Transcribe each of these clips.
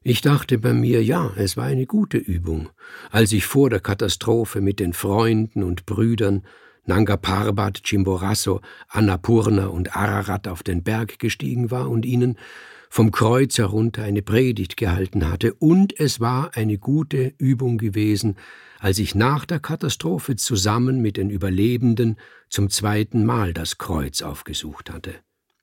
Ich dachte bei mir, ja, es war eine gute Übung, als ich vor der Katastrophe mit den Freunden und Brüdern Nanga Parbat, Chimborazo, Annapurna und Ararat auf den Berg gestiegen war und ihnen vom Kreuz herunter eine Predigt gehalten hatte, und es war eine gute Übung gewesen, als ich nach der Katastrophe zusammen mit den Überlebenden zum zweiten Mal das Kreuz aufgesucht hatte.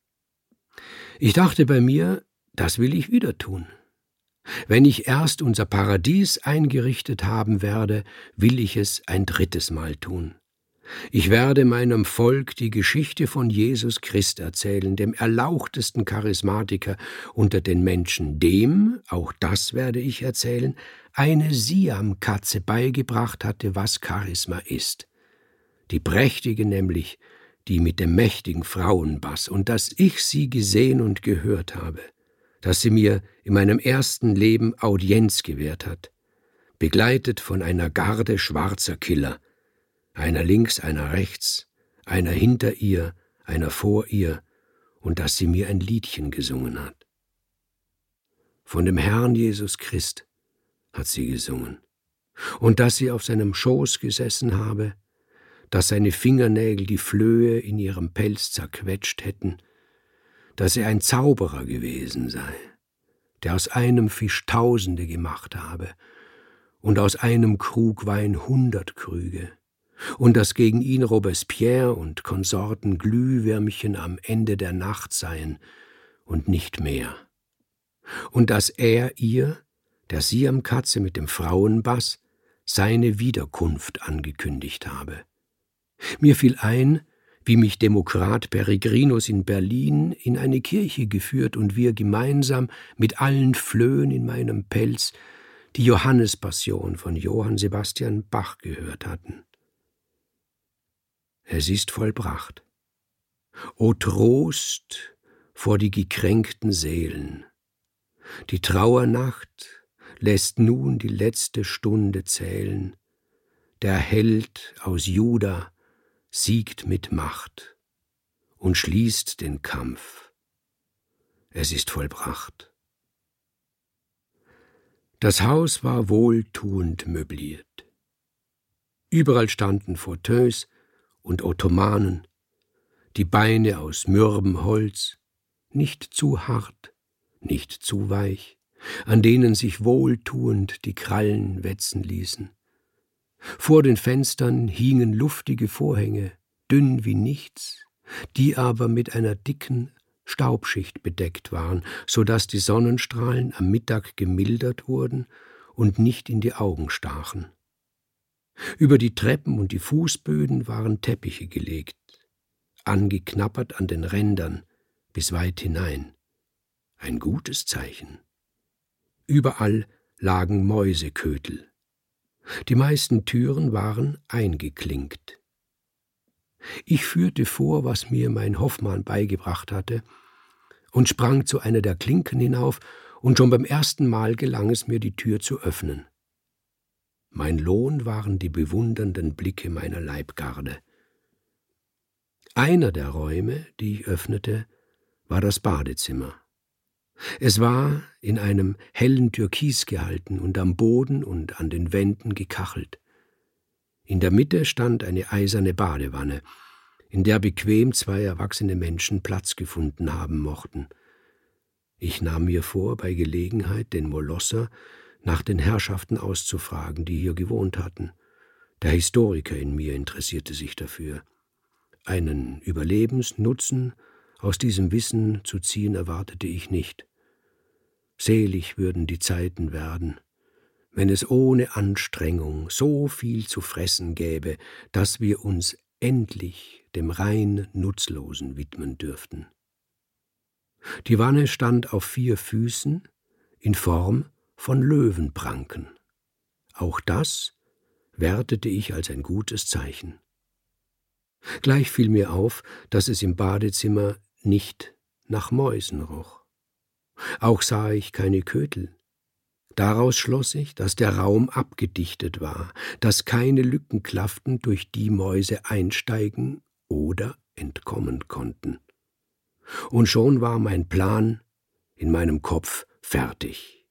Ich dachte bei mir, das will ich wieder tun. Wenn ich erst unser Paradies eingerichtet haben werde, will ich es ein drittes Mal tun. Ich werde meinem Volk die Geschichte von Jesus Christ erzählen, dem erlauchtesten Charismatiker unter den Menschen, dem, auch das werde ich erzählen, eine Siamkatze beigebracht hatte, was Charisma ist. Die prächtige nämlich, die mit dem mächtigen Frauenbass, und dass ich sie gesehen und gehört habe, dass sie mir in meinem ersten Leben Audienz gewährt hat, begleitet von einer Garde schwarzer Killer, einer links, einer rechts, einer hinter ihr, einer vor ihr, und dass sie mir ein Liedchen gesungen hat. Von dem Herrn Jesus Christ hat sie gesungen, und dass sie auf seinem Schoß gesessen habe, dass seine Fingernägel die Flöhe in ihrem Pelz zerquetscht hätten, dass er ein Zauberer gewesen sei, der aus einem Fisch Tausende gemacht habe und aus einem Krug Wein 100 Krüge, und dass gegen ihn Robespierre und Konsorten Glühwürmchen am Ende der Nacht seien und nicht mehr, und dass er ihr, der Siamkatze mit dem Frauenbass, seine Wiederkunft angekündigt habe. Mir fiel ein, wie mich Demokrat Peregrinus in Berlin in eine Kirche geführt und wir gemeinsam mit allen Flöhen in meinem Pelz die Johannespassion von Johann Sebastian Bach gehört hatten. Es ist vollbracht. O Trost vor die gekränkten Seelen! Die Trauernacht lässt nun die letzte Stunde zählen. Der Held aus Juda siegt mit Macht und schließt den Kampf. Es ist vollbracht. Das Haus war wohltuend möbliert. Überall standen Fauteuils und Ottomanen, die Beine aus mürbem Holz, nicht zu hart, nicht zu weich, an denen sich wohltuend die Krallen wetzen ließen. Vor den Fenstern hingen luftige Vorhänge, dünn wie nichts, die aber mit einer dicken Staubschicht bedeckt waren, so dass die Sonnenstrahlen am Mittag gemildert wurden und nicht in die Augen stachen. Über die Treppen und die Fußböden waren Teppiche gelegt, angeknappert an den Rändern bis weit hinein. Ein gutes Zeichen. Überall lagen Mäusekötel. Die meisten Türen waren eingeklinkt. Ich führte vor, was mir mein Hoffmann beigebracht hatte, und sprang zu einer der Klinken hinauf, und schon beim ersten Mal gelang es mir, die Tür zu öffnen. Mein Lohn waren die bewundernden Blicke meiner Leibgarde. Einer der Räume, die ich öffnete, war das Badezimmer. Es war in einem hellen Türkis gehalten und am Boden und an den Wänden gekachelt. In der Mitte stand eine eiserne Badewanne, in der bequem 2 erwachsene Menschen Platz gefunden haben mochten. Ich nahm mir vor, bei Gelegenheit den Molosser nach den Herrschaften auszufragen, die hier gewohnt hatten. Der Historiker in mir interessierte sich dafür. Einen Überlebensnutzen aus diesem Wissen zu ziehen erwartete ich nicht. Selig würden die Zeiten werden, wenn es ohne Anstrengung so viel zu fressen gäbe, dass wir uns endlich dem rein Nutzlosen widmen dürften. Die Wanne stand auf 4 Füßen in Form von Löwenpranken. Auch das wertete ich als ein gutes Zeichen. Gleich fiel mir auf, dass es im Badezimmer nicht nach Mäusen roch. Auch sah ich keine Kötel. Daraus schloss ich, dass der Raum abgedichtet war, dass keine Lücken klafften, durch die Mäuse einsteigen oder entkommen konnten. Und schon war mein Plan in meinem Kopf fertig.